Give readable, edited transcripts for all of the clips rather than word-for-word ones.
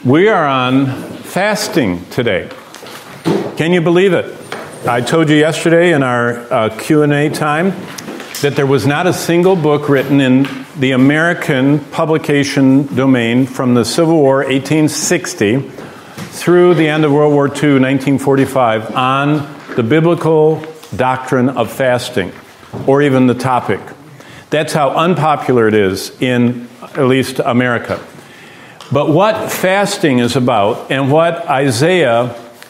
We are on fasting today. Can you believe it? I told you yesterday in our Q&A time that there was not a single book written in the American publication domain from the Civil War, 1860, through the end of World War II, 1945, on the biblical doctrine of fasting, or even the topic. That's how unpopular it is in at least America. But what fasting is about, and what Isaiah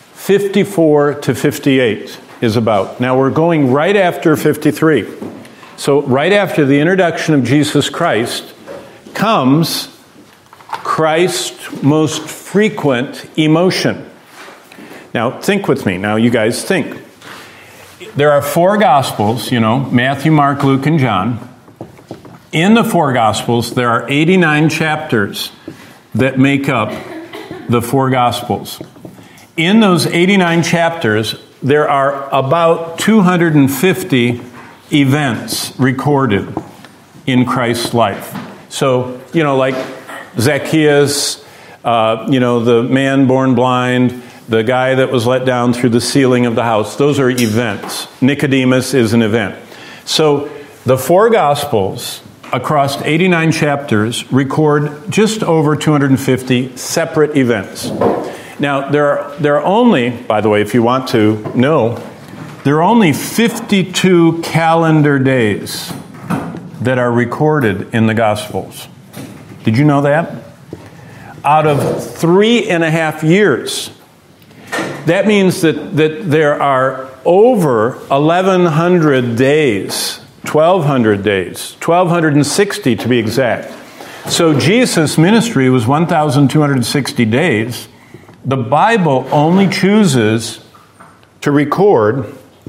54 to 58 is about. Now we're going right after 53. So right after the introduction of Jesus Christ comes Christ's most frequent emotion. Now think with me. Now you guys think. There are four Gospels, Matthew, Mark, Luke, and John. In the four Gospels, there are 89 chapters that make up the four Gospels. In those 89 chapters, there are about 250 events recorded in Christ's life. So, like Zacchaeus, the man born blind, the guy that was let down through the ceiling of the house, those are events. Nicodemus is an event. So the four Gospels across 89 chapters record just over 250 separate events. Now, there are only, by the way, if you want to know, there are only 52 calendar days that are recorded in the Gospels. Did you know that? Out of 3.5 years. That means that there are over 1,100 days, 1,200 days, 1,260 to be exact. So Jesus' ministry was 1,260 days. The Bible only chooses to record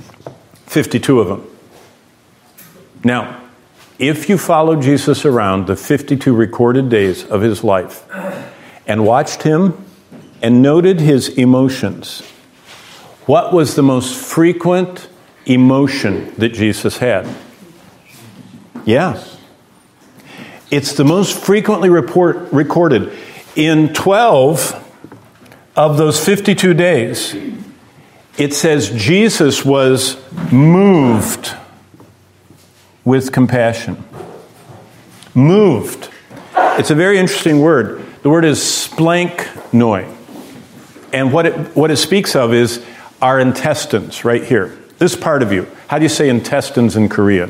52 of them. Now, if you followed Jesus around the 52 recorded days of his life and watched him and noted his emotions, what was the most frequent emotion that Jesus had? Yeah. It's the most frequently recorded. In 12 of those 52 days, it says Jesus was moved with compassion. Moved. It's a very interesting word. The word is splanknoi. And what it speaks of is our intestines right here. This part of you. How do you say intestines in Korean?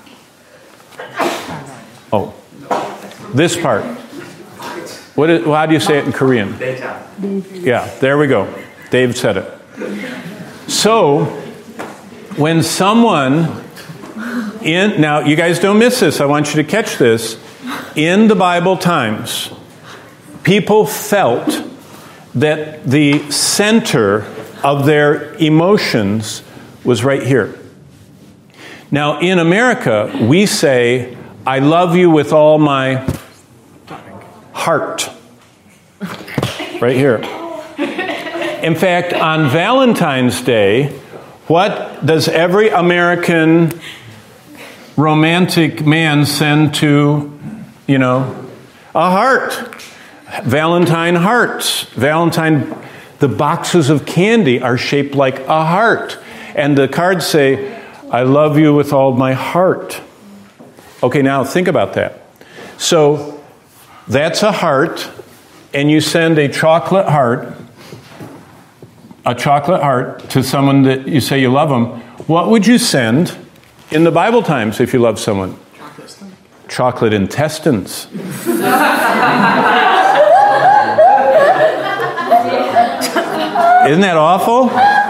Oh. This part. How do you say it in Korean? Yeah, there we go. Dave said it. So, when someone now you guys don't miss this, I want you to catch this. In the Bible times, people felt that the center of their emotions was right here. Now, in America, we say, I love you with all my heart. Right here. In fact, on Valentine's Day, what does every American romantic man send to, a heart? Valentine hearts. The boxes of candy are shaped like a heart. And the cards say, I love you with all my heart. Okay, now think about that. So, that's a heart, and you send a chocolate heart to someone that you say you love them. What would you send in the Bible times if you love someone? Chocolate intestines. Isn't that awful?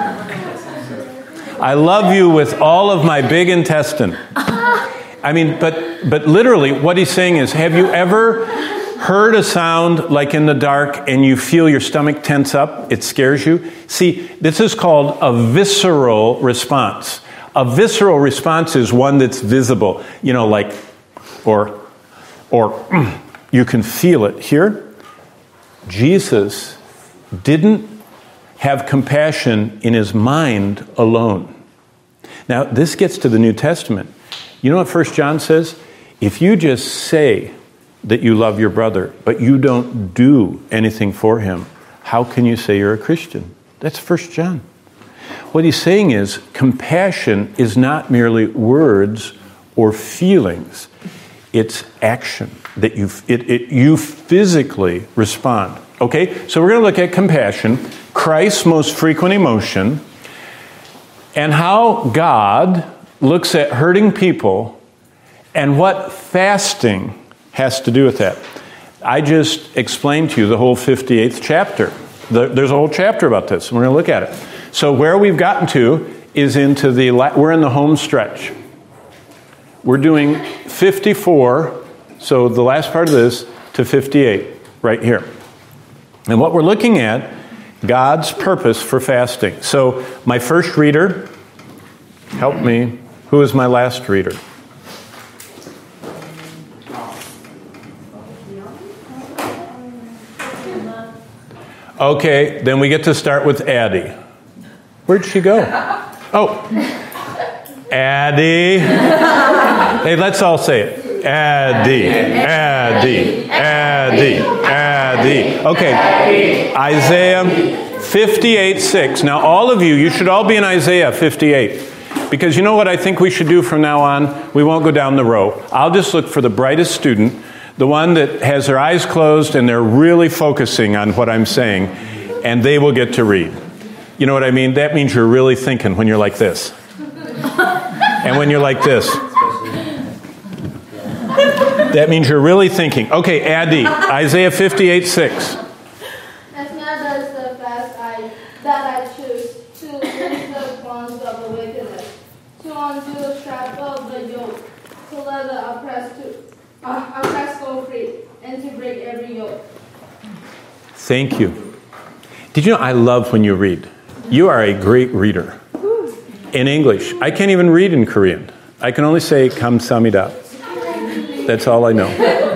I love you with all of my big intestine. I mean, but literally what he's saying is, have you ever heard a sound like in the dark and you feel your stomach tense up? It scares you? See, this is called a visceral response. A visceral response is one that's visible, or you can feel it. Here, Jesus didn't have compassion in his mind alone. Now, this gets to the New Testament. You know what 1 John says? If you just say that you love your brother, but you don't do anything for him, how can you say you're a Christian? That's 1 John. What he's saying is compassion is not merely words or feelings. It's action that you physically respond. Okay, so we're going to look at compassion, Christ's most frequent emotion, and how God looks at hurting people and what fasting has to do with that. I just explained to you the whole 58th chapter. There's a whole chapter about this, and we're going to look at it. So where we've gotten to is we're in the home stretch. We're doing 54, so the last part of this, to 58, right here. And what we're looking at, God's purpose for fasting. So my first reader, help me, who is my last reader? Okay, then we get to start with Addie. Where'd she go? Oh, Addie. Hey, let's all say it. Addie, Addie, Addie, Addie. Okay, Isaiah 58:6. Now, all of you should all be in Isaiah 58. Because you know what I think we should do from now on? We won't go down the row. I'll just look for the brightest student, the one that has their eyes closed and they're really focusing on what I'm saying, and they will get to read. You know what I mean? That means you're really thinking when you're like this. And when you're like this. That means you're really thinking. Okay, Addie, Isaiah 58:6. As not as the fast that I choose to loose the bonds of the wickedness, to undo the strap of the yoke, to let the oppressed go free, and to break every yoke. Thank you. Did you know I love when you read? You are a great reader. In English. I can't even read in Korean. I can only say kamsahamnida. That's all I know.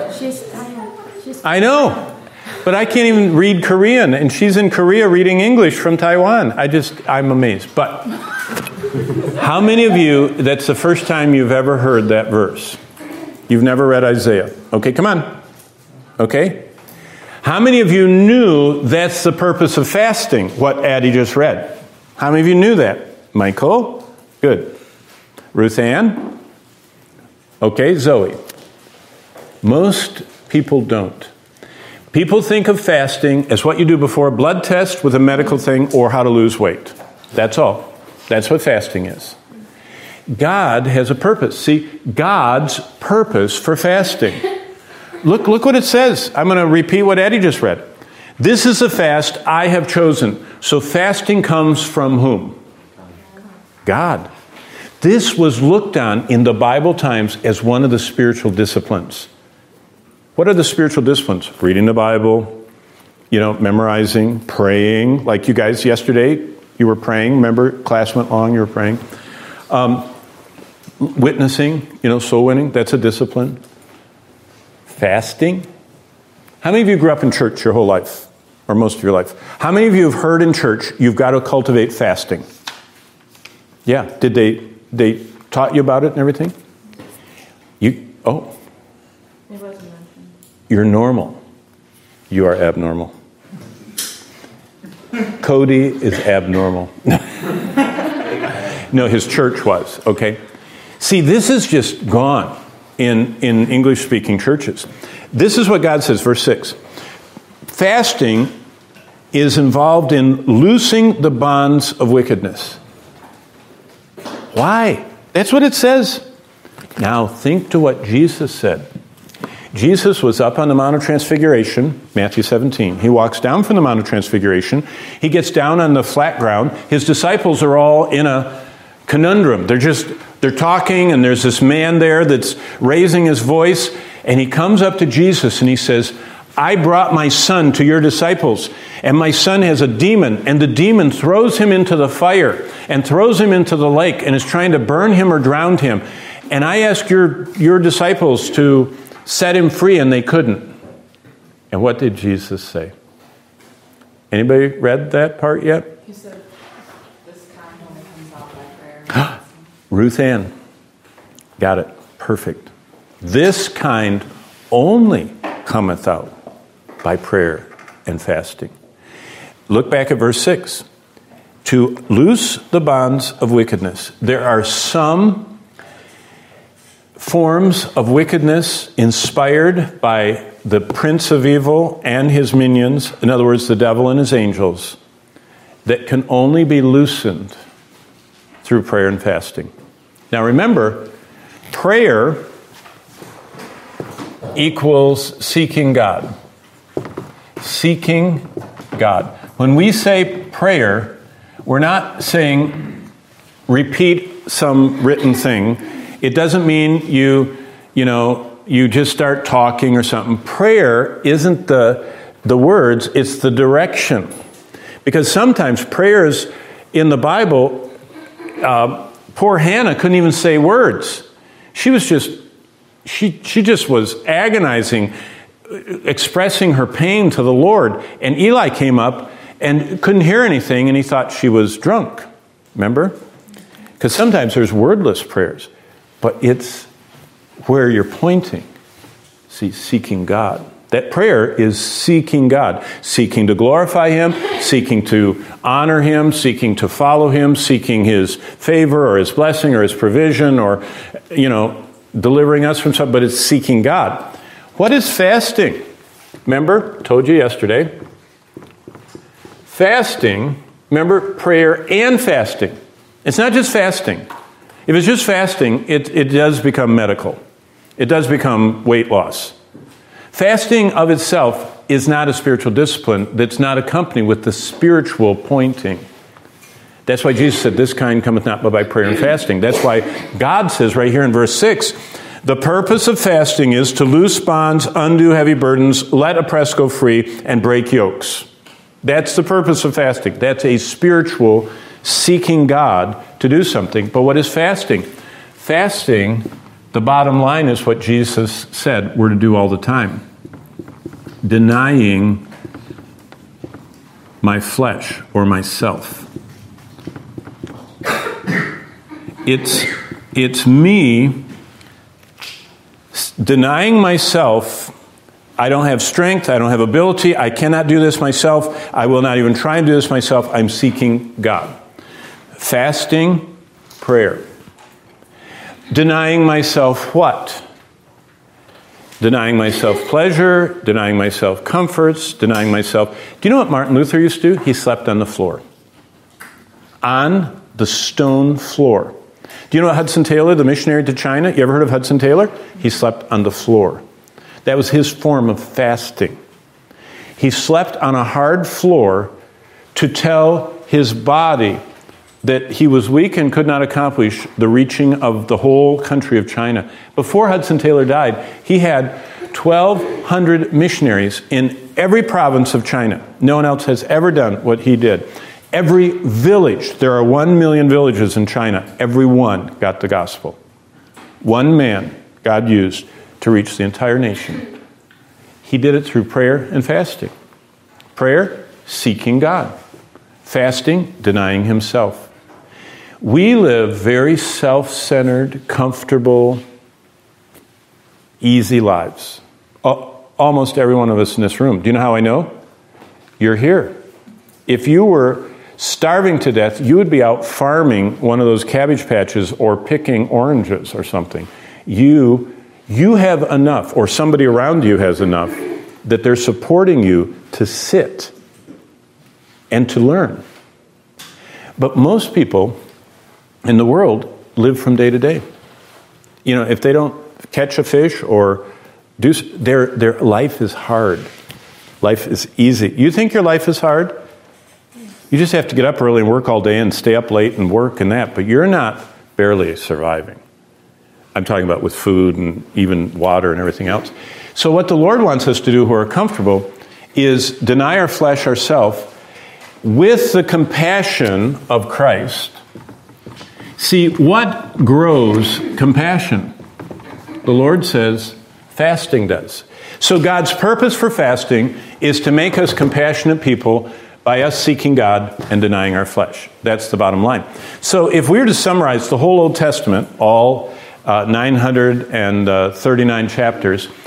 I know. But I can't even read Korean. And she's in Korea reading English from Taiwan. I'm amazed. But how many of you, that's the first time you've ever heard that verse? You've never read Isaiah. Okay, come on. Okay? How many of you knew that's the purpose of fasting, what Addie just read? How many of you knew that? Michael? Good. Ruth Ann? Okay, Zoe. Most people don't. People think of fasting as what you do before a blood test with a medical thing or how to lose weight. That's all. That's what fasting is. God has a purpose. See, God's purpose for fasting. Look what it says. I'm going to repeat what Eddie just read. This is a fast I have chosen. So fasting comes from whom? God. This was looked on in the Bible times as one of the spiritual disciplines. What are the spiritual disciplines? Reading the Bible, memorizing, praying. Like you guys yesterday, you were praying. Remember, class went long, you were praying. Witnessing, soul winning, that's a discipline. Fasting. How many of you grew up in church your whole life? Or most of your life? How many of you have heard in church you've got to cultivate fasting? Yeah. Did they taught you about it and everything? It wasn't mentioned. You're normal. You are abnormal. Cody is abnormal. No, his church was, okay? See, this is just gone in English-speaking churches. This is what God says, verse 6. Fasting is involved in loosing the bonds of wickedness. Why? That's what it says. Now think to what Jesus said. Jesus was up on the Mount of Transfiguration, Matthew 17. He walks down from the Mount of Transfiguration. He gets down on the flat ground. His disciples are all in a conundrum. They're talking, and there's this man there that's raising his voice, and he comes up to Jesus and he says, I brought my son to your disciples, and my son has a demon, and the demon throws him into the fire and throws him into the lake and is trying to burn him or drown him. And I asked your disciples to set him free, and they couldn't. And what did Jesus say? Anybody read that part yet? He said, this kind only comes out by prayer. Ruth Ann. Got it. Perfect. This kind only cometh out by prayer and fasting. Look back at verse 6. To loose the bonds of wickedness. There are some forms of wickedness inspired by the prince of evil and his minions, in other words, the devil and his angels, that can only be loosened through prayer and fasting. Now remember, prayer equals seeking God. Seeking God. When we say prayer, we're not saying repeat some written thing. It doesn't mean you just start talking or something. Prayer isn't the words, it's the direction. Because sometimes prayers in the Bible, poor Hannah couldn't even say words. She just was agonizing, expressing her pain to the Lord. And Eli came up and couldn't hear anything, and he thought she was drunk. Remember? Because sometimes there's wordless prayers, but it's where you're pointing. See, seeking God. That prayer is seeking God. Seeking to glorify Him, seeking to honor Him, seeking to follow Him, seeking His favor or His blessing or His provision or, delivering us from something, but it's seeking God. What is fasting? Remember, told you yesterday. Fasting, remember, prayer and fasting. It's not just fasting. If it's just fasting, it does become medical. It does become weight loss. Fasting of itself is not a spiritual discipline that's not accompanied with the spiritual pointing. That's why Jesus said, this kind cometh not but by prayer and fasting. That's why God says right here in verse 6, the purpose of fasting is to loose bonds, undo heavy burdens, let oppressed go free, and break yokes. That's the purpose of fasting. That's a spiritual seeking God to do something. But what is fasting? Fasting, the bottom line is what Jesus said we're to do all the time. Denying my flesh or myself. It's me denying myself. I don't have strength, I don't have ability, I cannot do this myself, I will not even try and do this myself, I'm seeking God. Fasting, prayer. Denying myself what? Denying myself pleasure, denying myself comforts, denying myself... Do you know what Martin Luther used to do? He slept on the floor. On the stone floor. Do you know Hudson Taylor, the missionary to China? You ever heard of Hudson Taylor? He slept on the floor. That was his form of fasting. He slept on a hard floor to tell his body that he was weak and could not accomplish the reaching of the whole country of China. Before Hudson Taylor died, he had 1,200 missionaries in every province of China. No one else has ever done what he did. Every village, there are 1 million villages in China, every one got the gospel. One man God used to reach the entire nation. He did it through prayer and fasting. Prayer, seeking God. Fasting, denying himself. We live very self-centered, comfortable, easy lives. Almost every one of us in this room. Do you know how I know? You're here. If you were starving to death, you would be out farming one of those cabbage patches or picking oranges or something. You have enough, or somebody around you has enough, that they're supporting you to sit and to learn. But most people in the world live from day to day. You know, if they don't catch a fish or do, their life is hard. Life is easy. You think your life is hard? You just have to get up early and work all day and stay up late and work and that, but you're not barely surviving. I'm talking about with food and even water and everything else. So what the Lord wants us to do who are comfortable is deny our flesh ourselves with the compassion of Christ. See, what grows compassion? The Lord says fasting does. So God's purpose for fasting is to make us compassionate people by us seeking God and denying our flesh. That's the bottom line. So if we were to summarize the whole Old Testament, all 939 chapters,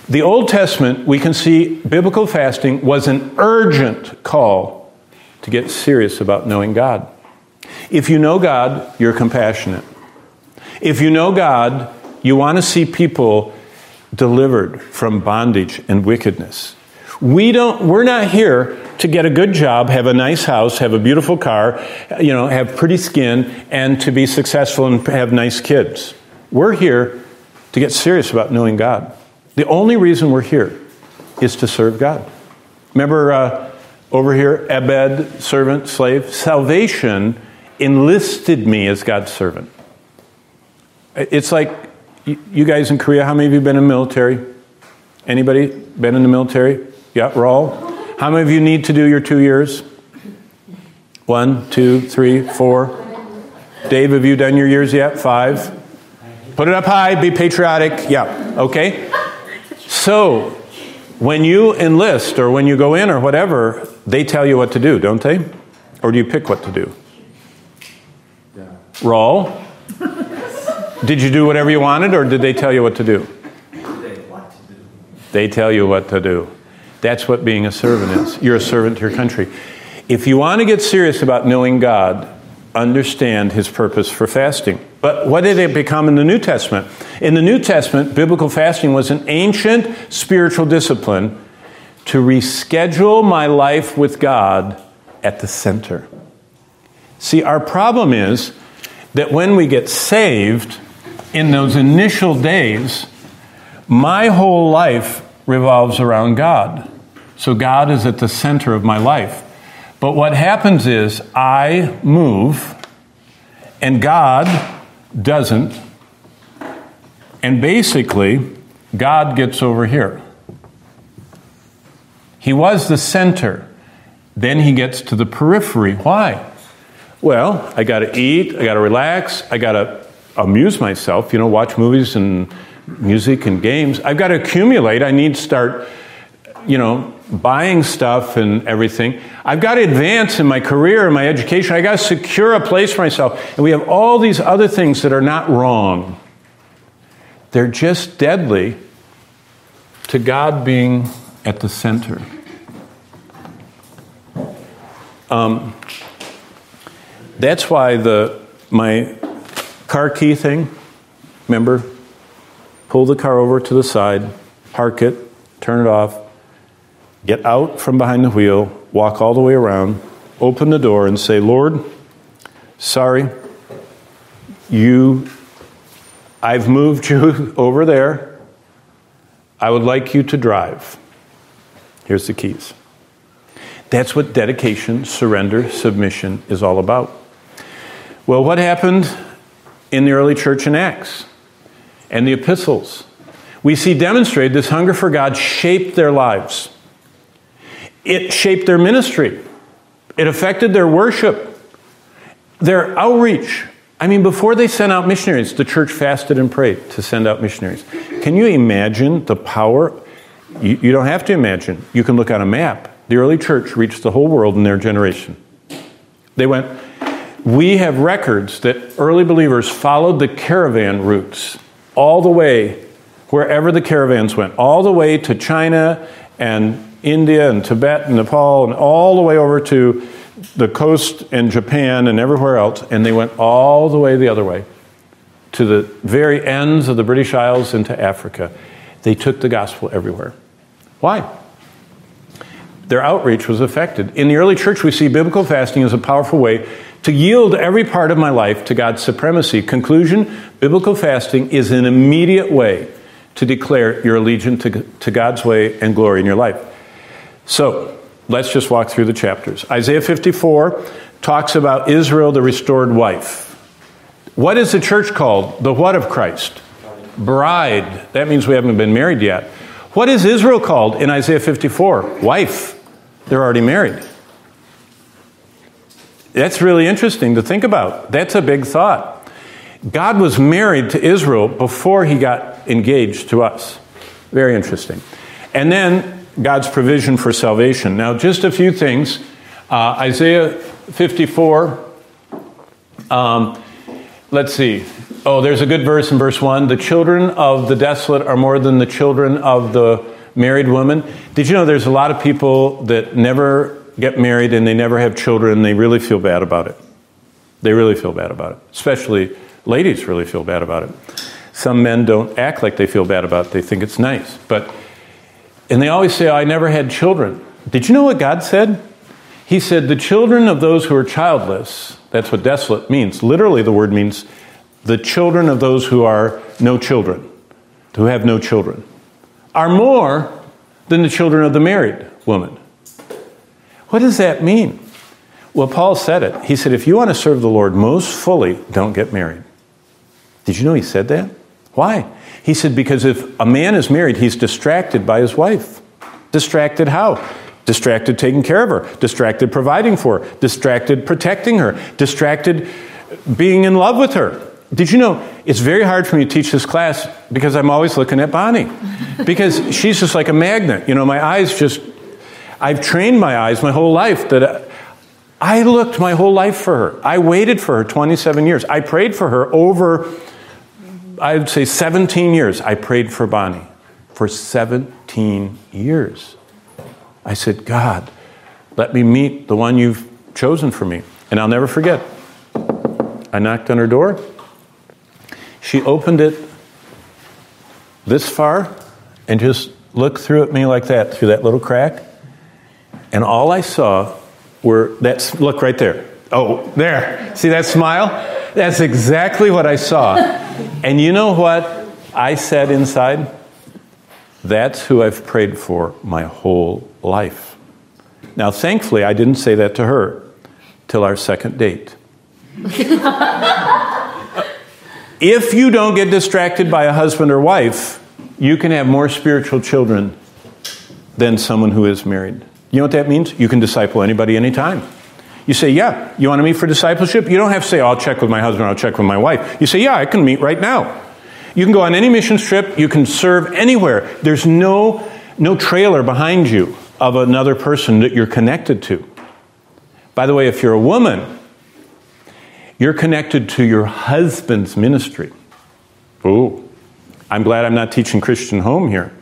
The Old Testament, we can see biblical fasting was an urgent call to get serious about knowing God. If you know God, you're compassionate. If you know God, you want to see people delivered from bondage and wickedness. We're not here to get a good job, have a nice house, have a beautiful car, have pretty skin, and to be successful and have nice kids. We're here to get serious about knowing God. The only reason we're here is to serve God. Remember over here, Ebed, servant, slave. Salvation enlisted me as God's servant. It's like, you guys in Korea, how many of you been in the military? Anybody been in the military? Yeah, Raul. How many of you need to do your 2 years? 1, 2, 3, 4. Dave, have you done your years yet? 5. Put it up high, be patriotic. Yeah, okay. So, when you enlist or when you go in or whatever, they tell you what to do, don't they? Or do you pick what to do? Yeah. Raul? Did you do whatever you wanted, or did they tell you what to do? They tell you what to do. That's what being a servant is. You're a servant to your country. If you want to get serious about knowing God, understand His purpose for fasting. But what did it become in the New Testament? In the New Testament, biblical fasting was an ancient spiritual discipline to reschedule my life with God at the center. See, our problem is that when we get saved, in those initial days, my whole life revolves around God. So God is at the center of my life. But what happens is I move and God doesn't. And basically, God gets over here. He was the center. Then he gets to the periphery. Why? Well, I got to eat, I got to relax, I got to amuse myself, watch movies and music and games. I've got to accumulate. I need to start, buying stuff and everything. I've got to advance in my career and my education. I got to secure a place for myself. And we have all these other things that are not wrong. They're just deadly to God being at the center. That's why my car key thing, remember? Pull the car over to the side, park it, turn it off, get out from behind the wheel, walk all the way around, open the door and say, Lord, sorry, I've moved you over there. I would like you to drive. Here's the keys. That's what dedication, surrender, submission is all about. Well, what happened in the early church in Acts and the epistles? We see demonstrated this hunger for God shaped their lives. It shaped their ministry. It affected their worship, their outreach. Before they sent out missionaries, the church fasted and prayed to send out missionaries. Can you imagine the power? You don't have to imagine. You can look on a map. The early church reached the whole world in their generation. We have records that early believers followed the caravan routes all the way, wherever the caravans went, all the way to China and India and Tibet and Nepal and all the way over to the coast and Japan and everywhere else. And they went all the way the other way to the very ends of the British Isles into Africa. They took the gospel everywhere. Why? Their outreach was affected. In the early church, we see biblical fasting as a powerful way to yield every part of my life to God's supremacy. Conclusion, biblical fasting is an immediate way to declare your allegiance to God's way and glory in your life. So, let's just walk through the chapters. Isaiah 54 talks about Israel, the restored wife. What is the church called? The what of Christ? Bride. That means we haven't been married yet. What is Israel called in Isaiah 54? Wife. They're already married. That's really interesting to think about. That's a big thought. God was married to Israel before he got engaged to us. Very interesting. And then God's provision for salvation. Now, just a few things. Isaiah 54. Let's see. Oh, there's a good verse in verse 1. The children of the desolate are more than the children of the married woman. Did you know there's a lot of people that never get married and they never have children and they really feel bad about it? They really feel bad about it. Especially ladies really feel bad about it. Some men don't act like they feel bad about it. They think it's nice. And they always say, I never had children. Did you know what God said? He said, the children of those who are childless, that's what desolate means. Literally, the word means the children of those who are no children, who have no children, are more than the children of the married woman. What does that mean? Well, Paul said it. He said, if you want to serve the Lord most fully, don't get married. Did you know he said that? Why? He said, because if a man is married, he's distracted by his wife. Distracted how? Distracted taking care of her. Distracted providing for her. Distracted protecting her. Distracted being in love with her. Did you know it's very hard for me to teach this class because I'm always looking at Bonnie. Because she's just like a magnet. You know, my eyes just... I've trained my eyes my whole life that I looked my whole life for her. I waited for her 27 years. I prayed for her over, I would say 17 years. I prayed for Bonnie for 17 years. I said, God, let me meet the one you've chosen for me. And I'll never forget. I knocked on her door. She opened it this far and just looked through at me like that, through that little crack. And all I saw were, look right there. Oh, there. See that smile? That's exactly what I saw. And you know what I said inside? That's who I've prayed for my whole life. Now, thankfully, I didn't say that to her till our second date. If you don't get distracted by a husband or wife, you can have more spiritual children than someone who is married. You know what that means? You can disciple anybody anytime. You say, yeah, you want to meet for discipleship? You don't have to say, I'll check with my husband, I'll check with my wife. You say, yeah, I can meet right now. You can go on any mission trip. You can serve anywhere. There's no trailer behind you of another person that you're connected to. By the way, if you're a woman, you're connected to your husband's ministry. Ooh, I'm glad I'm not teaching Christian home here.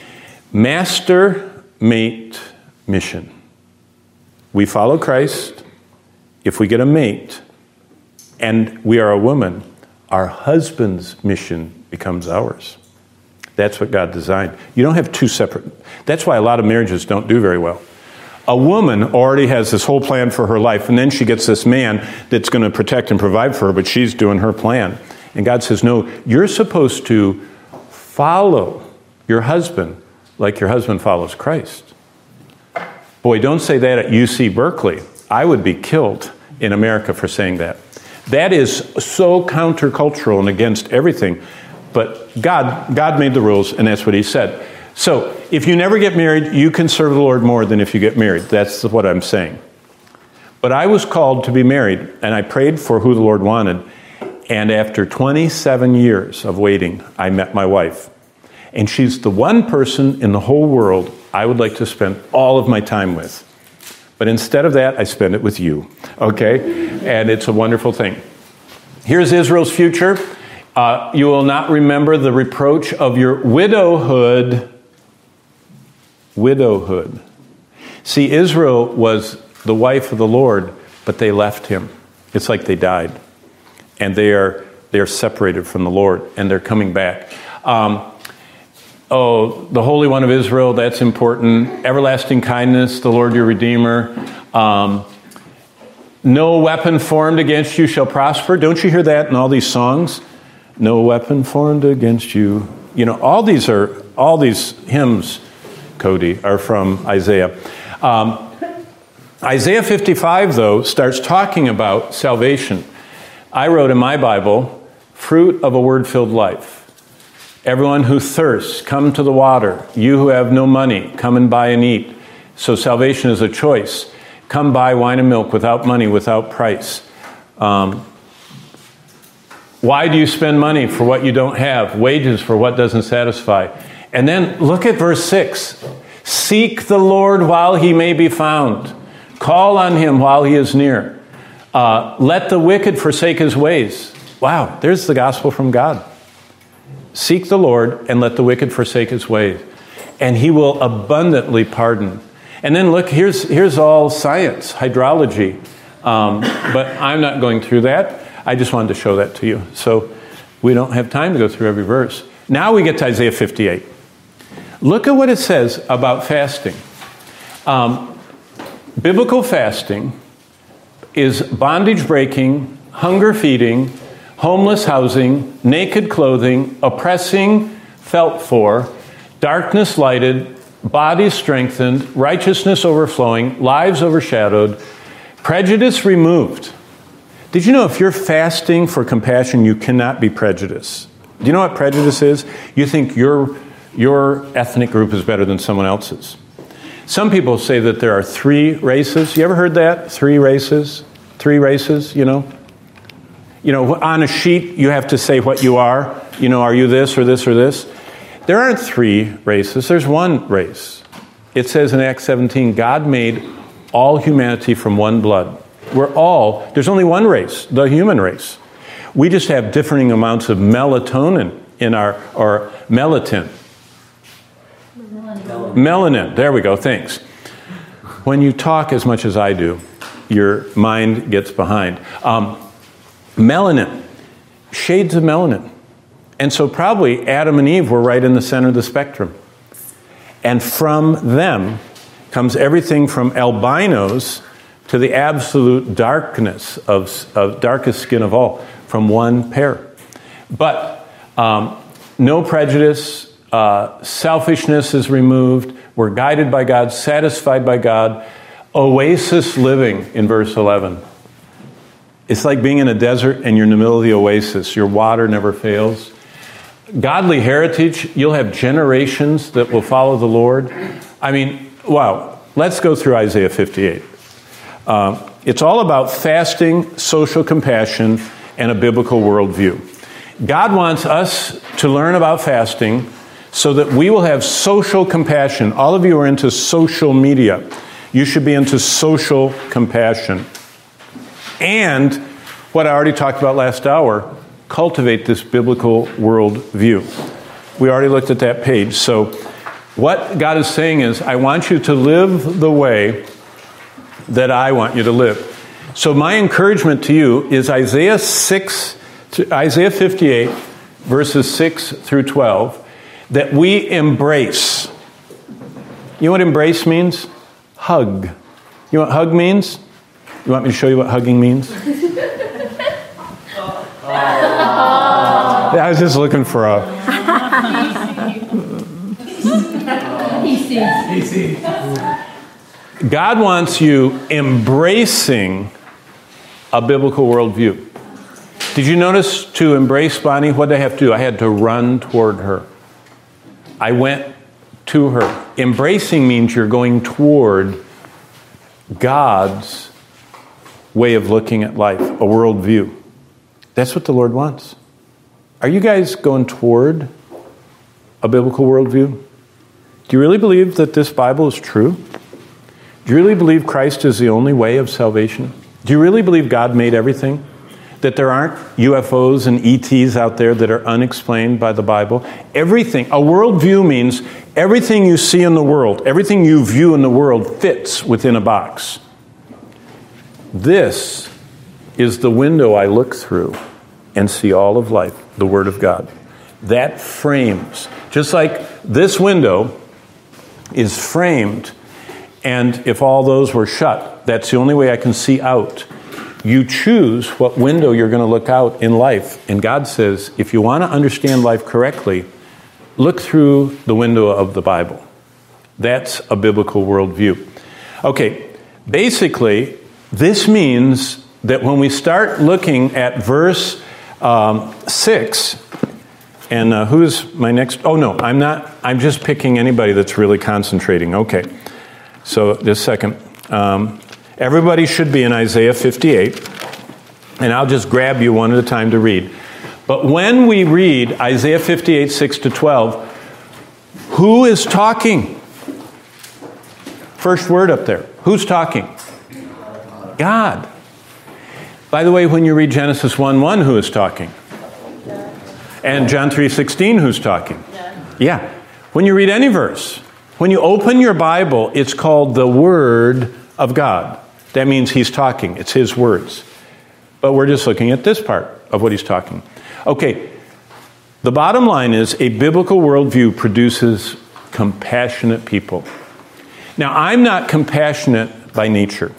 Master, mate, mission. We follow Christ. If we get a mate and we are a woman, our husband's mission becomes ours. That's what God designed. You don't have two separate. That's why a lot of marriages don't do very well. A woman already has this whole plan for her life, and then she gets this man that's going to protect and provide for her, but she's doing her plan. And God says, no, you're supposed to follow your husband like your husband follows Christ. Boy, don't say that at UC Berkeley. I would be killed in America for saying that. That is so countercultural and against everything. But God made the rules, and that's what he said. So, if you never get married, you can serve the Lord more than if you get married. That's what I'm saying. But I was called to be married, and I prayed for who the Lord wanted. And after 27 years of waiting, I met my wife. And she's the one person in the whole world I would like to spend all of my time with. But instead of that, I spend it with you. Okay? And it's a wonderful thing. Here's Israel's future. You will not remember the reproach of your widowhood. Widowhood. See, Israel was the wife of the Lord, but they left him. It's like they died. And they are separated from the Lord, and they're coming back. The Holy One of Israel, that's important. Everlasting kindness, the Lord your Redeemer. No weapon formed against you shall prosper. Don't you hear that in all these songs? No weapon formed against you. You know, all these hymns, Cody, are from Isaiah. Isaiah 55, though, starts talking about salvation. I wrote in my Bible, fruit of a word-filled life. Everyone who thirsts, come to the water. You who have no money, come and buy and eat. So salvation is a choice. Come buy wine and milk without money, without price. Why do you spend money for what you don't have? Wages for what doesn't satisfy. And then look at verse 6. Seek the Lord while he may be found. Call on him while he is near. Let the wicked forsake his ways. Wow, there's the gospel from God. Seek the Lord and let the wicked forsake his ways, and he will abundantly pardon. And then look, here's all science, hydrology. But I'm not going through that. I just wanted to show that to you. So we don't have time to go through every verse. Now we get to Isaiah 58. Look at what it says about fasting. Biblical fasting is bondage breaking, hunger feeding, homeless housing, naked clothing, oppressing felt for, darkness lighted, bodies strengthened, righteousness overflowing, lives overshadowed, prejudice removed. Did you know if you're fasting for compassion, you cannot be prejudiced? Do you know what prejudice is? You think your ethnic group is better than someone else's. Some people say that there are 3 races. You ever heard that? 3 races? 3 races, you know? You know, on a sheet, you have to say what you are. You know, are you this or this or this? There aren't 3 races. There's 1 race. It says in Acts 17, God made all humanity from one blood. There's only one race, the human race. We just have differing amounts of melatonin in or melatonin. Melanin. There we go, thanks. When you talk as much as I do, your mind gets behind. Melanin. Shades of melanin. And so probably Adam and Eve were right in the center of the spectrum. And from them comes everything from albinos to the absolute darkness of darkest skin of all, from one pair. But no prejudice, selfishness is removed, we're guided by God, satisfied by God, oasis living in verse 11. It's like being in a desert and you're in the middle of the oasis. Your water never fails. Godly heritage, you'll have generations that will follow the Lord. I mean, wow. Let's go through Isaiah 58. It's all about fasting, social compassion, and a biblical worldview. God wants us to learn about fasting so that we will have social compassion. All of you are into social media. You should be into social compassion. And what I already talked about last hour, cultivate this biblical worldview. We already looked at that page. So what God is saying is, I want you to live the way that I want you to live. So my encouragement to you is Isaiah 58, verses 6 through 12, that we embrace. You know what embrace means? Hug. You know what hug means? You want me to show you what hugging means? I was just looking for a... He sees. God wants you embracing a biblical worldview. Did you notice to embrace Bonnie, what did I have to do? I had to run toward her. I went to her. Embracing means you're going toward God's way of looking at life, a worldview. That's what the Lord wants. Are you guys going toward a biblical worldview? Do you really believe that this Bible is true? Do you really believe Christ is the only way of salvation? Do you really believe God made everything? That there aren't UFOs and ETs out there that are unexplained by the Bible? Everything. A worldview means everything you see in the world, everything you view in the world fits within a box. This is the window I look through and see all of life, the Word of God. That frames, just like this window is framed, and if all those were shut, that's the only way I can see out. You choose what window you're going to look out in life. And God says, if you want to understand life correctly, look through the window of the Bible. That's a biblical worldview. Okay, basically, this means that when we start looking at verse 6, and who's my next? Oh, no, I'm not. I'm just picking anybody that's really concentrating. Okay, so just a second. Everybody should be in Isaiah 58, and I'll just grab you one at a time to read. But when we read Isaiah 58, 6 to 12, who is talking? First word up there. Who's talking? God. By the way, when you read Genesis 1:1, who is talking? And John 3:16, who's talking? Yeah. When you read any verse, when you open your Bible, it's called the Word of God. That means he's talking. It's his words. But we're just looking at this part of what he's talking. Okay. The bottom line is a biblical worldview produces compassionate people. Now, I'm not compassionate by nature.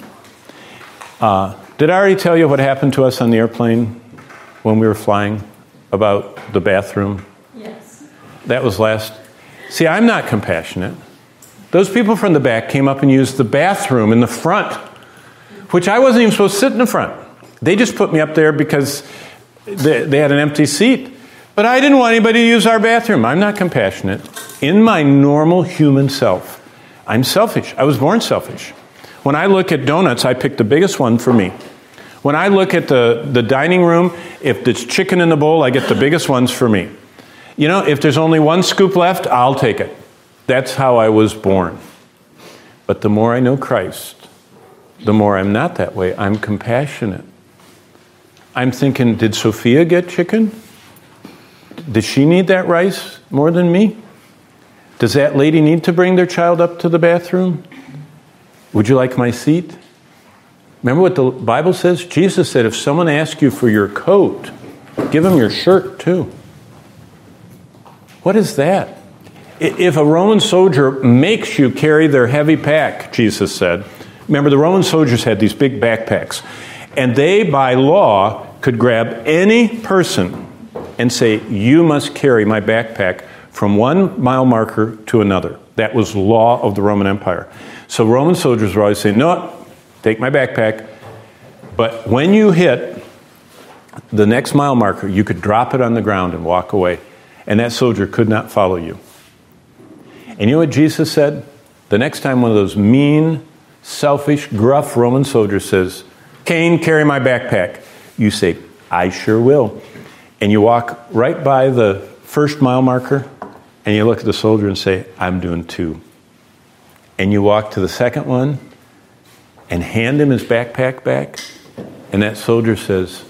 Did I already tell you what happened to us on the airplane when we were flying about the bathroom? Yes. That was last. See, I'm not compassionate. Those people from the back came up and used the bathroom in the front, which I wasn't even supposed to sit in the front. They just put me up there because they had an empty seat. But I didn't want anybody to use our bathroom. I'm not compassionate. In my normal human self, I'm selfish. I was born selfish. When I look at donuts, I pick the biggest one for me. When I look at the dining room, if there's chicken in the bowl, I get the biggest ones for me. You know, if there's only one scoop left, I'll take it. That's how I was born. But the more I know Christ, the more I'm not that way. I'm compassionate. I'm thinking, did Sophia get chicken? Does she need that rice more than me? Does that lady need to bring their child up to the bathroom? Would you like my seat? Remember what the Bible says? Jesus said, if someone asks you for your coat, give them your shirt too. What is that? If a Roman soldier makes you carry their heavy pack, Jesus said, remember the Roman soldiers had these big backpacks, and they, by law, could grab any person and say, you must carry my backpack from 1 mile marker to another. That was law of the Roman Empire. So Roman soldiers were always saying, no, take my backpack. But when you hit the next mile marker, you could drop it on the ground and walk away. And that soldier could not follow you. And you know what Jesus said? The next time one of those mean, selfish, gruff Roman soldiers says, Cain, carry my backpack. You say, I sure will. And you walk right by the first mile marker, and you look at the soldier and say, I'm doing 2. And you walk to the second one and hand him his backpack back, and that soldier says,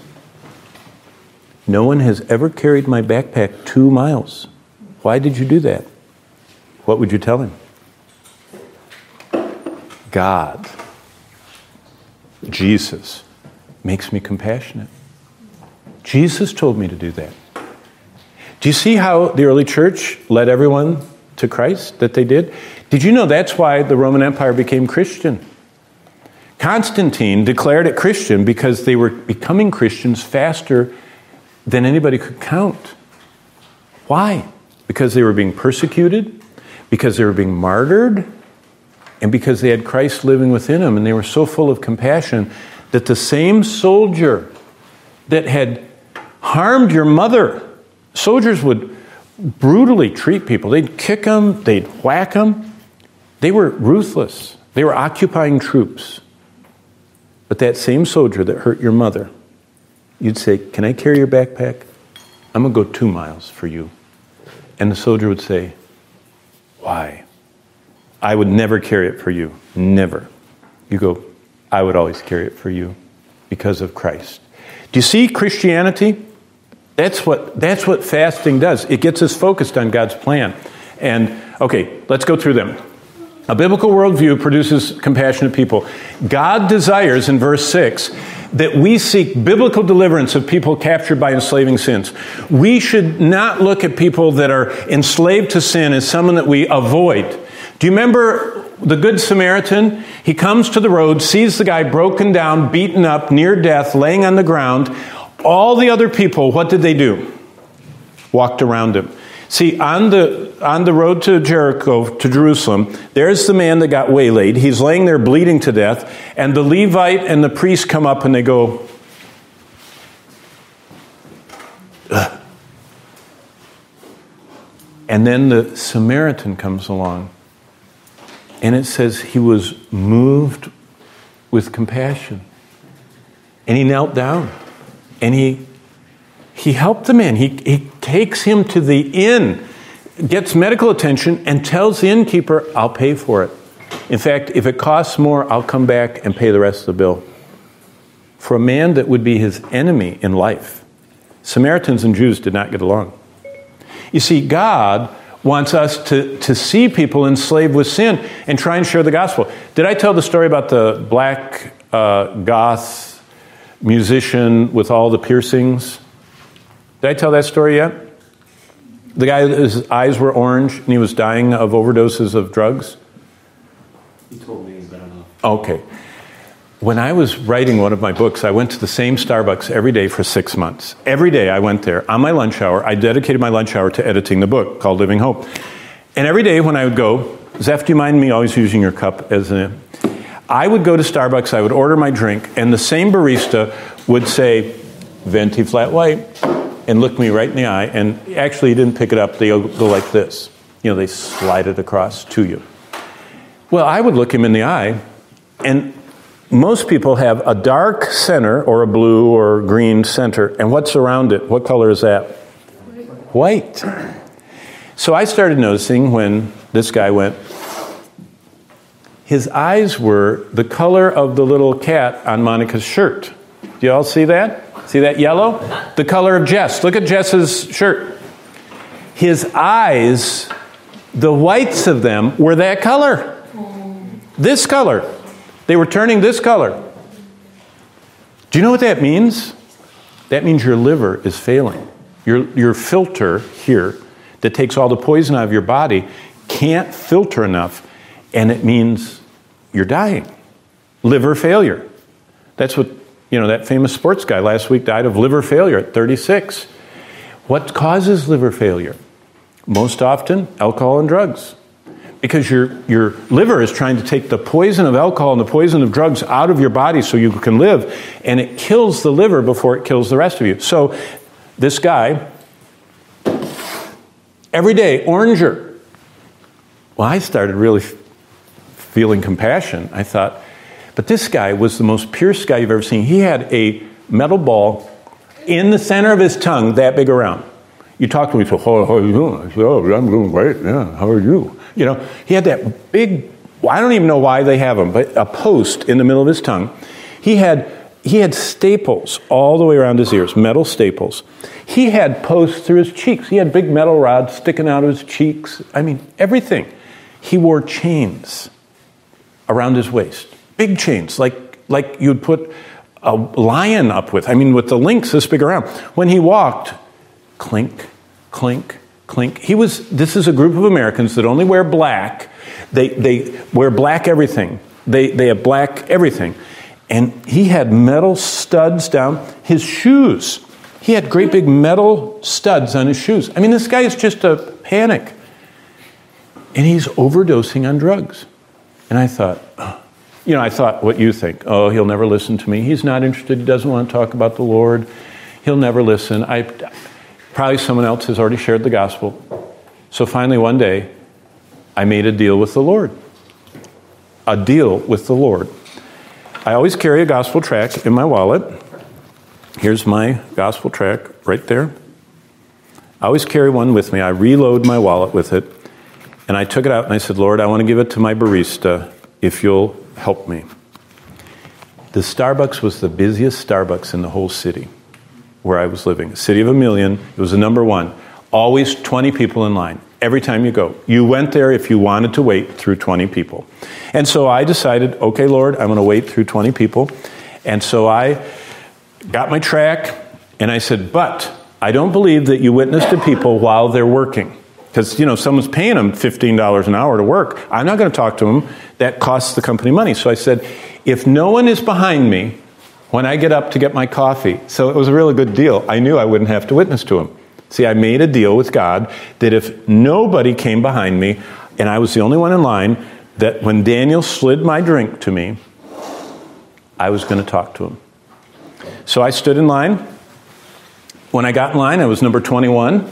no one has ever carried my backpack 2 miles. Why did you do that? What would you tell him? God, Jesus, makes me compassionate. Jesus told me to do that. Do you see how the early church led everyone to Christ that they did? Did you know that's why the Roman Empire became Christian? Constantine declared it Christian because they were becoming Christians faster than anybody could count. Why? Because they were being persecuted, because they were being martyred, and because they had Christ living within them, and they were so full of compassion that the same soldier that had harmed your mother, soldiers would brutally treat people. They'd kick them, they'd whack them. They were ruthless. They were occupying troops. But that same soldier that hurt your mother, you'd say, can I carry your backpack? I'm going to go 2 miles for you. And the soldier would say, why? I would never carry it for you. Never. You go, I would always carry it for you because of Christ. Do you see Christianity? That's what fasting does. It gets us focused on God's plan. And, okay, let's go through them. A biblical worldview produces compassionate people. God desires, in verse 6, that we seek biblical deliverance of people captured by enslaving sins. We should not look at people that are enslaved to sin as someone that we avoid. Do you remember the Good Samaritan? He comes to the road, sees the guy broken down, beaten up, near death, laying on the ground. All the other people, what did they do? Walked around him. See, on the road to Jericho, to Jerusalem, there's the man that got waylaid. He's laying there bleeding to death. And the Levite and the priest come up and they go, ugh. And then the Samaritan comes along. And it says he was moved with compassion. And he knelt down. And he helped the man. He takes him to the inn, gets medical attention, and tells the innkeeper, I'll pay for it. In fact, if it costs more, I'll come back and pay the rest of the bill for a man that would be his enemy in life. Samaritans and Jews did not get along. You see, God wants us to see people enslaved with sin and try and share the gospel. Did I tell the story about the black goth musician with all the piercings? Did I tell that story yet? The guy, his eyes were orange and he was dying of overdoses of drugs? You told me, but I don't know. Okay. When I was writing one of my books, I went to the same Starbucks every day for 6 months. Every day I went there. On my lunch hour, I dedicated my lunch hour to editing the book called Living Hope. And every day when I would go, Zeph, do you mind me always using your cup as a... I would go to Starbucks, I would order my drink, and the same barista would say, venti flat white, and look me right in the eye. And actually, he didn't pick it up. They go like this. You know, they slide it across to you. Well, I would look him in the eye, and most people have a dark center or a blue or green center. And what's around it? What color is that? White. So I started noticing when this guy went, his eyes were the color of the little cat on Monica's shirt. Do you all see that? See that yellow? The color of Jess. Look at Jess's shirt. His eyes, the whites of them, were that color. This color. They were turning this color. Do you know what that means? That means your liver is failing. Your filter here that takes all the poison out of your body can't filter enough, and it means you're dying. Liver failure. That's what, that famous sports guy last week died of liver failure at 36. What causes liver failure? Most often, alcohol and drugs. Because your liver is trying to take the poison of alcohol and the poison of drugs out of your body so you can live, and it kills the liver before it kills the rest of you. So this guy, every day, oranger. Well, I started really feeling compassion. I thought, but this guy was the most pierced guy you've ever seen. He had a metal ball in the center of his tongue that big around. You talk to him, he said, how are you doing? I said, oh, I'm doing great. Yeah, how are you? He had that big, I don't even know why they have him, but a post in the middle of his tongue. He had staples all the way around his ears, metal staples. He had posts through his cheeks. He had big metal rods sticking out of his cheeks. I mean, everything. He wore chains around his waist. Big chains, like you'd put a lion up with. I mean, with the links this big around. When he walked, clink, clink, clink. This is a group of Americans that only wear black. They wear black everything. They have black everything. And he had metal studs down his shoes. He had great big metal studs on his shoes. I mean, this guy is just a panic. And he's overdosing on drugs. And I thought, I thought what you think. Oh, he'll never listen to me. He's not interested. He doesn't want to talk about the Lord. He'll never listen. Probably someone else has already shared the gospel. So finally one day, I made a deal with the Lord. A deal with the Lord. I always carry a gospel tract in my wallet. Here's my gospel tract right there. I always carry one with me. I reload my wallet with it. And I took it out and I said, Lord, I want to give it to my barista if you'll help me. The Starbucks was the busiest Starbucks in the whole city where I was living. A city of 1 million. It was the number one. Always 20 people in line. Every time you go. You went there if you wanted to wait through 20 people. And so I decided, okay, Lord, I'm going to wait through 20 people. And so I got my tract and I said, but I don't believe that you witness to people while they're working. Because, someone's paying them $15 an hour to work. I'm not going to talk to them. That costs the company money. So I said, if no one is behind me when I get up to get my coffee, so it was a really good deal. I knew I wouldn't have to witness to him. See, I made a deal with God that if nobody came behind me, and I was the only one in line, that when Daniel slid my drink to me, I was going to talk to him. So I stood in line. When I got in line, I was number 21.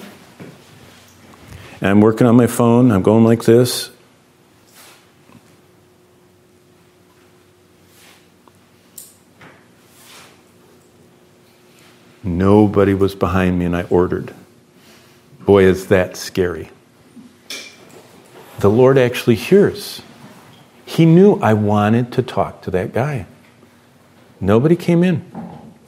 And I'm working on my phone. I'm going like this. Nobody was behind me, and I ordered. Boy, is that scary. The Lord actually hears. He knew I wanted to talk to that guy. Nobody came in.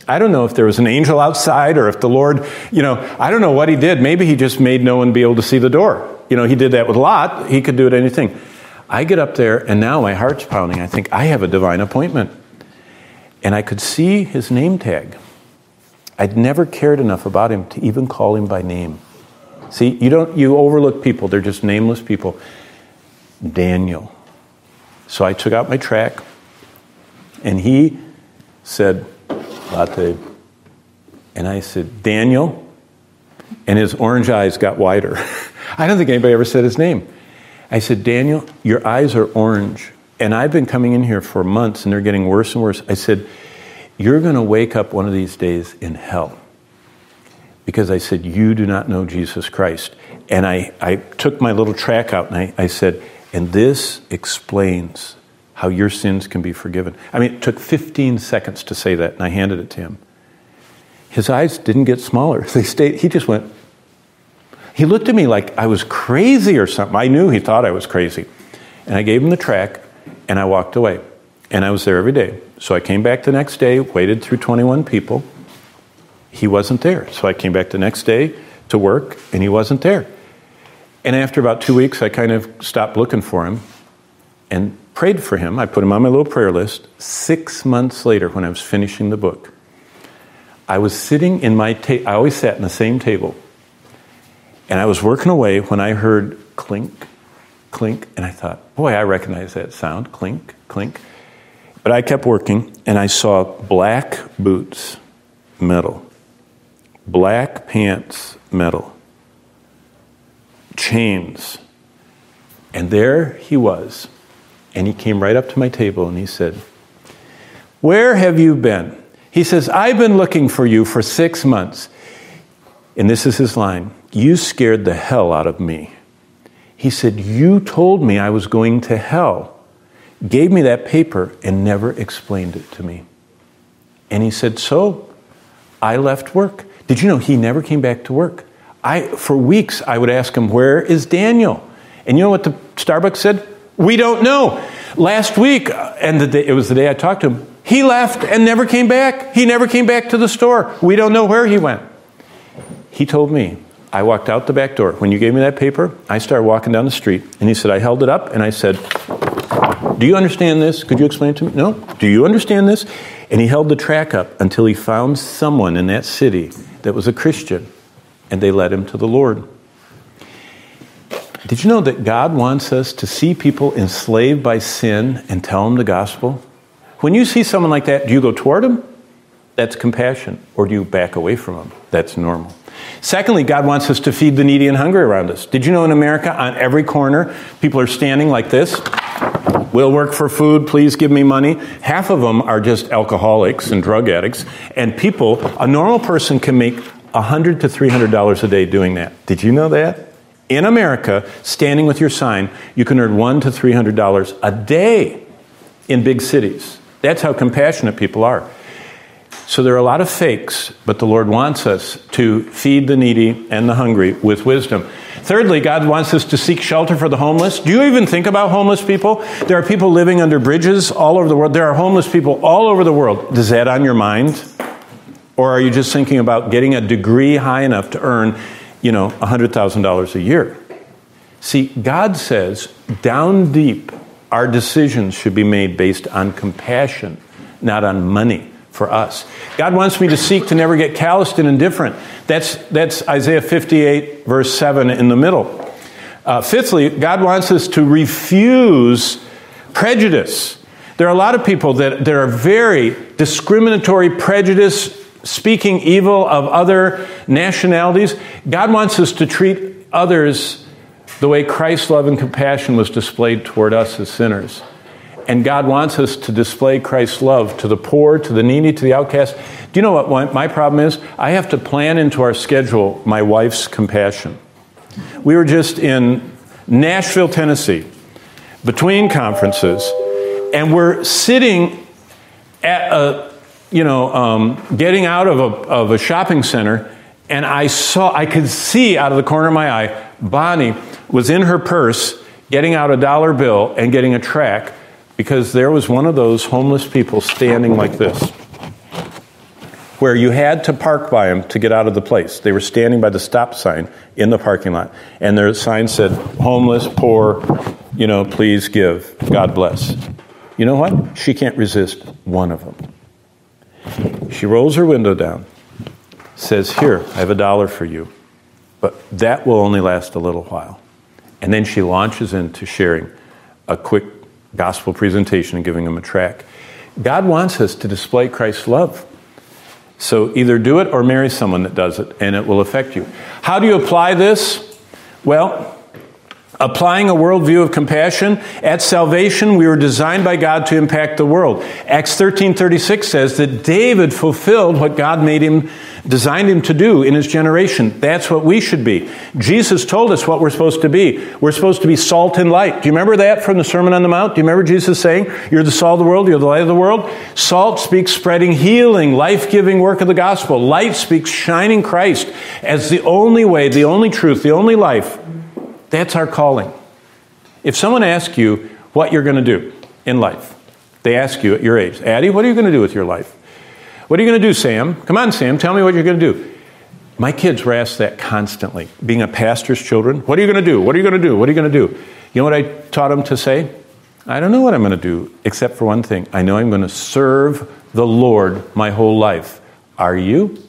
I don't know if there was an angel outside or if the Lord, I don't know what he did. Maybe he just made no one be able to see the door. He did that with Lot. He could do it anything. I get up there, and now my heart's pounding. I think, I have a divine appointment. And I could see his name tag. I'd never cared enough about him to even call him by name. See, you overlook people. They're just nameless people. Daniel. So I took out my track, and he said, Latte. And I said, Daniel. And his orange eyes got wider. I don't think anybody ever said his name. I said, Daniel, your eyes are orange. And I've been coming in here for months, and they're getting worse and worse. I said, you're going to wake up one of these days in hell. Because I said, you do not know Jesus Christ. And I took my little track out, and I said, and this explains how your sins can be forgiven. I mean, it took 15 seconds to say that, and I handed it to him. His eyes didn't get smaller. They stayed. He just went. He looked at me like I was crazy or something. I knew he thought I was crazy. And I gave him the track, and I walked away. And I was there every day. So I came back the next day, waited through 21 people. He wasn't there. So I came back the next day to work, and he wasn't there. And after about 2 weeks, I kind of stopped looking for him and prayed for him. I put him on my little prayer list. 6 months later, when I was finishing the book, I was sitting in my I always sat in the same table. And I was working away when I heard clink, clink, and I thought, boy, I recognize that sound, clink, clink. But I kept working, and I saw black boots, metal. Black pants, metal. Chains. And there he was. And he came right up to my table, and he said, where have you been? He says, I've been looking for you for 6 months. And this is his line. You scared the hell out of me. He said, you told me I was going to hell, gave me that paper, and never explained it to me. And he said, so I left work. Did you know he never came back to work? For weeks, I would ask him, where is Daniel? And you know what the Starbucks said? We don't know. Last week, and it was the day I talked to him, he left and never came back. He never came back to the store. We don't know where he went. He told me, I walked out the back door. When you gave me that paper, I started walking down the street. And he said, I held it up and I said, do you understand this? Could you explain it to me? No. Do you understand this? And he held the track up until he found someone in that city that was a Christian. And they led him to the Lord. Did you know that God wants us to see people enslaved by sin and tell them the gospel? When you see someone like that, do you go toward them? That's compassion. Or do you back away from them? That's normal. Secondly, God wants us to feed the needy and hungry around us. Did you know in America, on every corner, people are standing like this? We'll work for food, please give me money. Half of them are just alcoholics and drug addicts. And people, a normal person can make $100 to $300 a day doing that. Did you know that? In America, standing with your sign, you can earn $100 to $300 a day in big cities. That's how compassionate people are. So there are a lot of fakes, but the Lord wants us to feed the needy and the hungry with wisdom. Thirdly, God wants us to seek shelter for the homeless. Do you even think about homeless people? There are people living under bridges all over the world. There are homeless people all over the world. Is that on your mind? Or are you just thinking about getting a degree high enough to earn, $100,000 a year? See, God says, down deep, our decisions should be made based on compassion, not on money for us. God wants me to seek to never get calloused and indifferent. That's Isaiah 58, verse 7 in the middle. Fifthly, God wants us to refuse prejudice. There are a lot of people that are very discriminatory, prejudice, speaking evil of other nationalities. God wants us to treat others the way Christ's love and compassion was displayed toward us as sinners. And God wants us to display Christ's love to the poor, to the needy, to the outcast. Do you know what my problem is? I have to plan into our schedule my wife's compassion. We were just in Nashville, Tennessee, between conferences, and we're sitting at getting out of a shopping center, and I could see out of the corner of my eye, Bonnie was in her purse getting out a dollar bill and getting a tract, because there was one of those homeless people standing like this. where you had to park by them to get out of the place. They were standing by the stop sign in the parking lot, and their sign said, homeless, poor, please give, God bless. You know what? She can't resist one of them. She rolls her window down, says, here, I have $1 for you, but that will only last a little while. And then she launches into sharing a quick gospel presentation and giving them a tract. God wants us to display Christ's love. So either do it or marry someone that does it, and it will affect you. How do you apply this? Well, applying a worldview of compassion. At salvation, we were designed by God to impact the world. Acts 13:36 says that David fulfilled what God designed him to do in his generation. That's what we should be. Jesus told us what we're supposed to be. We're supposed to be salt and light. Do you remember that from the Sermon on the Mount? Do you remember Jesus saying, you're the salt of the world, you're the light of the world? Salt speaks spreading healing, life-giving work of the gospel. Light speaks shining Christ as the only way, the only truth, the only life. That's our calling. If someone asks you what you're going to do in life, they ask you at your age, Addie, what are you going to do with your life? What are you going to do, Sam? Come on, Sam, tell me what you're going to do. My kids were asked that constantly. Being a pastor's children, what are you going to do? What are you going to do? What are you going to do? You know what I taught them to say? I don't know what I'm going to do, except for one thing. I know I'm going to serve the Lord my whole life. Are you?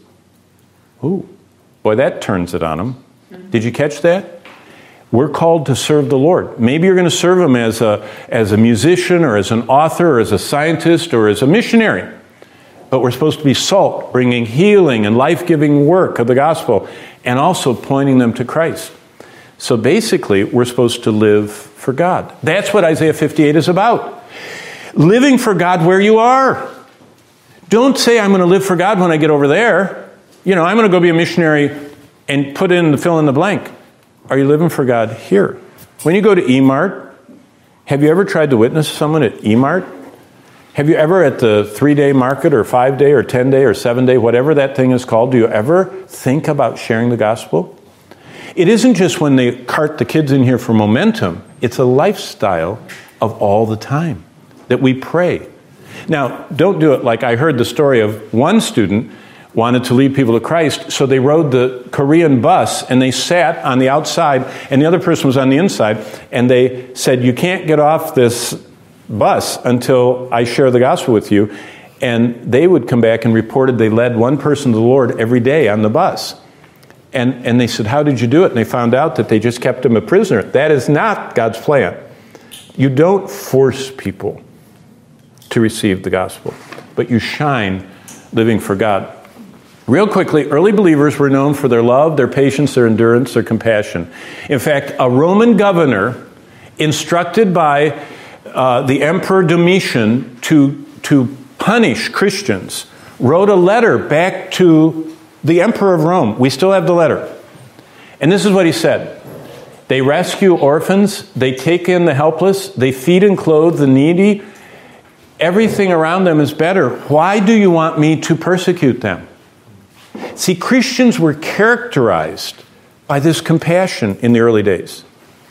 Ooh, boy, that turns it on them. Did you catch that? We're called to serve the Lord. Maybe you're going to serve Him as a musician or as an author or as a scientist or as a missionary. But we're supposed to be salt, bringing healing and life-giving work of the gospel, and also pointing them to Christ. So basically, we're supposed to live for God. That's what Isaiah 58 is about. Living for God where you are. Don't say, I'm going to live for God when I get over there. I'm going to go be a missionary and put in the fill in the blank. Are you living for God here? When you go to E-Mart, have you ever tried to witness someone at E-Mart? Have you ever at the 3-day market or 5-day or 10-day or 7-day, whatever that thing is called, do you ever think about sharing the gospel? It isn't just when they cart the kids in here for momentum. It's a lifestyle of all the time that we pray. Now, don't do it like I heard the story of one student wanted to lead people to Christ, so they rode the Korean bus and they sat on the outside and the other person was on the inside, and they said, you can't get off this bus until I share the gospel with you. And they would come back and reported they led one person to the Lord every day on the bus. And they said, how did you do it? And they found out that they just kept him a prisoner. That is not God's plan. You don't force people to receive the gospel, but you shine living for God. Real quickly, early believers were known for their love, their patience, their endurance, their compassion. In fact, a Roman governor instructed by the Emperor Domitian to punish Christians wrote a letter back to the Emperor of Rome. We still have the letter. And this is what he said. They rescue orphans, they take in the helpless, they feed and clothe the needy. Everything around them is better. Why do you want me to persecute them? See, Christians were characterized by this compassion in the early days.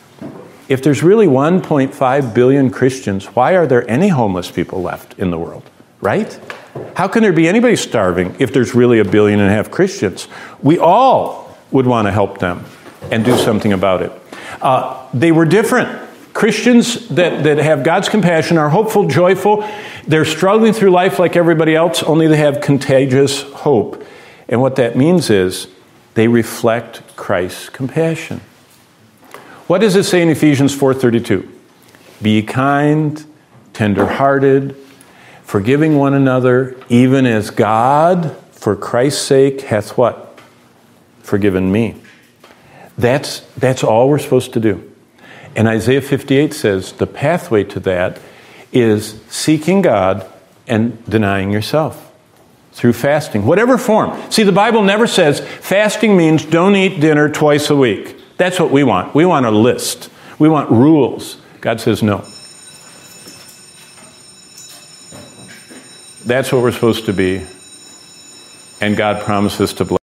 If there's really 1.5 billion Christians, why are there any homeless people left in the world? Right? How can there be anybody starving if there's really 1.5 billion Christians? We all would want to help them and do something about it. They were different. Christians that have God's compassion are hopeful, joyful. They're struggling through life like everybody else, only they have contagious hope. And what that means is they reflect Christ's compassion. What does it say in Ephesians 4:32? Be kind, tender-hearted, forgiving one another, even as God, for Christ's sake, hath what? Forgiven me. That's all we're supposed to do. And Isaiah 58 says the pathway to that is seeking God and denying yourself through fasting, whatever form. See, the Bible never says fasting means don't eat dinner twice a week. That's what we want. We want a list. We want rules. God says no. That's what we're supposed to be. And God promises to bless.